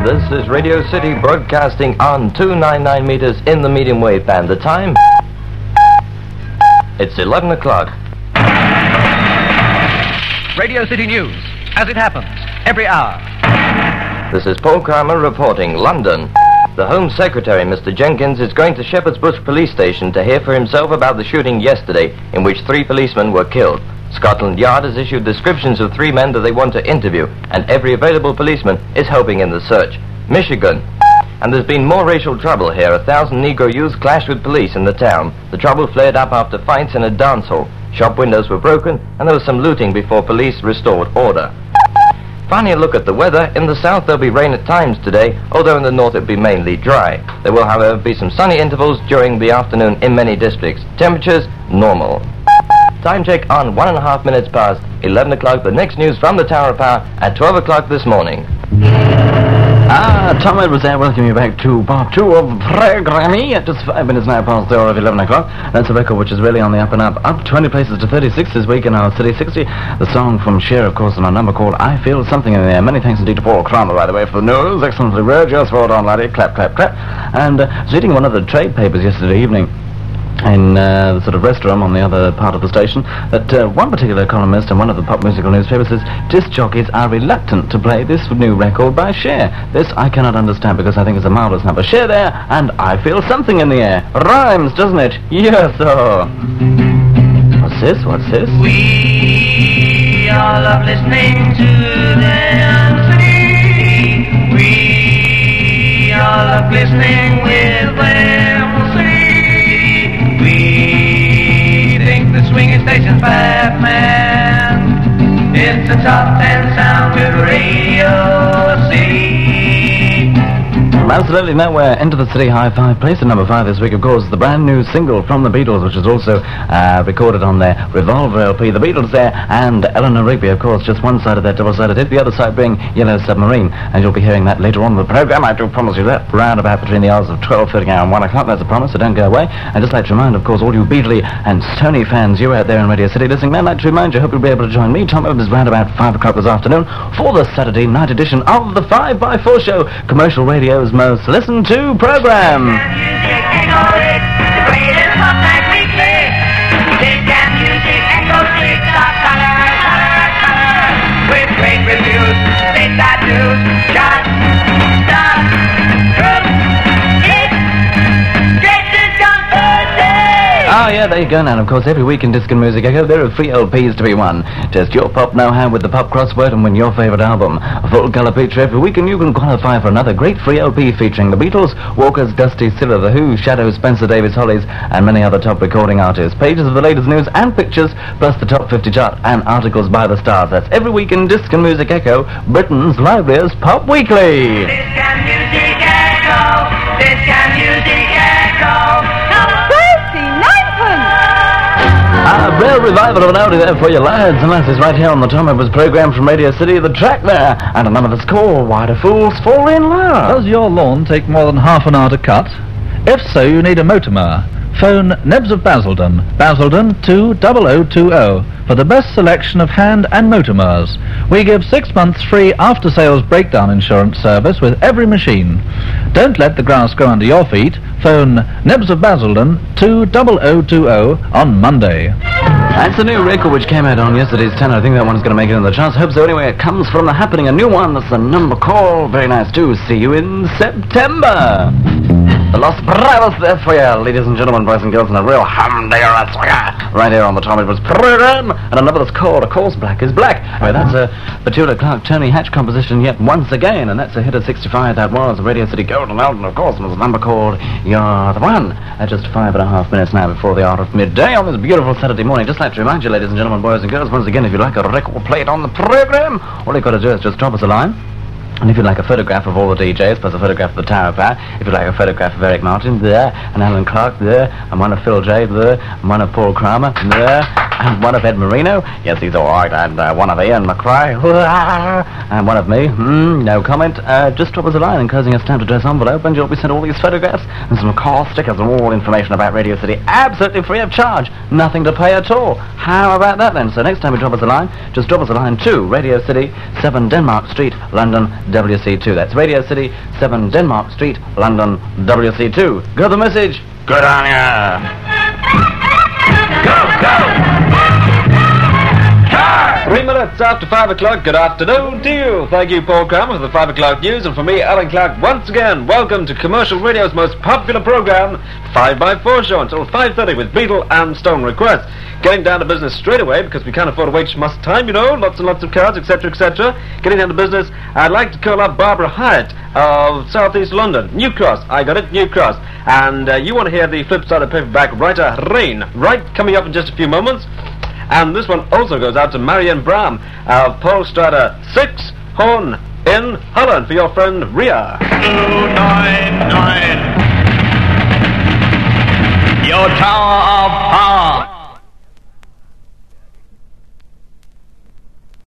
This is Radio City broadcasting on 299 meters in the medium wave band. The time? It's 11 o'clock. Radio City News, as it happens, every hour. This is Paul Kramer reporting, London. The Home Secretary, Mr. Jenkins, is going to Shepherd's Bush Police Station to hear for himself about the shooting yesterday in which 3 policemen were killed. Scotland Yard has issued descriptions of 3 men that they want to interview, and every available policeman is helping in the search. Michigan. And there's been more racial trouble here. 1,000 Negro youths clashed with police in the town. The trouble flared up after fights in a dance hall. Shop windows were broken, and there was some looting before police restored order. Finally, a look at the weather. In the south, there'll be rain at times today, although in the north it'll be mainly dry. There will, however, be some sunny intervals during the afternoon in many districts. Temperatures, normal. Time check on 1.5 minutes past 11 o'clock. The next news from the Tower of Power at 12 o'clock this morning. Tom Edwards there, welcome you back to part 2 of the programming at just 5 minutes now past the hour of 11 o'clock. That's a record which is really on the up and up 20 places to 36 this week in our City 60. The song from Cher, of course, and our number called I Feel Something in the Air. Many thanks indeed to Paul Kramer, by the way, for the news. Excellently read, just well done, laddie. Clap, clap, clap. And I was reading one of the trade papers yesterday evening in the sort of restaurant on the other part of the station, that one particular columnist in one of the pop musical newspapers says disc jockeys are reluctant to play this new record by Cher. This I cannot understand because I think it's a marvellous number. Cher there, and I Feel Something in the Air. Rhymes, doesn't it? Yes, sir. What's this? What's this? We all love listening to them sing. We all love listening with them sing. We think the swinging station's Batman. It's a top 10 sound with Radio City. Absolutely nowhere. Into the City High Five. Place at number 5 this week, of course, the brand new single from the Beatles, which is also recorded on their Revolver LP. The Beatles there, and Eleanor Rigby, of course, just one side of that double-sided hit, the other side being Yellow Submarine, and you'll be hearing that later on in the program. I do promise you that, round about between the hours of 12:30 and 1 o'clock. That's a promise, so don't go away. And just like to remind, of course, all you Beatley and Stony fans, you out there in Radio City listening, I'd like to remind you, hope you'll be able to join me, Tom Evans, round about 5 o'clock this afternoon for the Saturday night edition of the 5x4 show, commercial radio's most listened to program. With great reviews, stateside news, just stop. Oh yeah, there you go now. And of course, every week in Disc and Music Echo, there are free LPs to be won. Test your pop know-how with the pop crossword and win your favourite album. A full colour picture every week, and you can qualify for another great free LP featuring the Beatles, Walkers, Dusty, Silla, The Who, Shadow, Spencer Davis, Hollies, and many other top recording artists. Pages of the latest news and pictures, plus the top 50 chart and articles by the stars. That's every week in Disc and Music Echo, Britain's liveliest pop weekly. Disc and Music Echo, Disc and Music Echo. A real revival of an oldie there for you lads and lasses right here on the Tom Edwards programme from Radio City, the track there, and a number that's called Why Do Fools Fall in Love? Does your lawn take more than half an hour to cut? If so, you need a motor mower. Phone Nebs of Basildon, Basildon 20020, for the best selection of hand and motor mowers. We give 6 months free after-sales breakdown insurance service with every machine. Don't let the grass grow under your feet. Phone Nebs of Basildon 20020 on Monday. That's the new record which came out on yesterday's tenor. I think that one's going to make it in the charts. Hope so. Anyway, it comes from The Happening, a new one. That's the number call. Very nice too. See you in September. The Los Bravos there for you, ladies and gentlemen, boys and girls, and a real humdinger right here on the Tom Edwards program. And another that's called, of course, Black is Black. Well, that's a Petula Clark, Tony Hatch composition yet once again, and that's a hit of 65. That was Radio City Golden Album, of course, and it was a number called You're the One. At just 5.5 minutes now before the hour of midday on this beautiful Saturday morning. Just like to remind you, ladies and gentlemen, boys and girls, once again, if you'd like a record played on the program, all you've got to do is just drop us a line. And if you'd like a photograph of all the DJs, plus a photograph of the Tower of Power, if you'd like a photograph of Eric Martin, there, and Alan Clark, there, and one of Phil J, there, and one of Paul Kramer, there, One of Ed Marino, yes, he's all right, and one of Ian McCrae, and one of me, no comment. Just drop us a line enclosing a stamped address envelope, and you'll be sent all these photographs and some car stickers and all information about Radio City, absolutely free of charge, nothing to pay at all. How about that then? So next time you drop us a line, just drop us a line to Radio City, 7 Denmark Street, London, WC2. That's Radio City, 7 Denmark Street, London, WC2. Got the message? Good on ya! Go, go! 3 minutes after 5 o'clock, good afternoon to you. Thank you, Paul Kramer, for the 5 o'clock news, and for me, Alan Clark, once again, welcome to Commercial Radio's most popular program, 5x4 Show, until 5:30 with Beatle and Stone requests. Getting down to business straight away, because we can't afford to waste much time, you know, lots and lots of cards, etc., etc. Getting down to business, I'd like to call up Barbara Hyatt of South East London, New Cross, I got it, New Cross. And you want to hear the flip side of Paperback Writer Rain, right, coming up in just a few moments. And this one also goes out to Marion Bram of Polstrada 6, Horn in Holland, for your friend Ria. 299, your tower of power.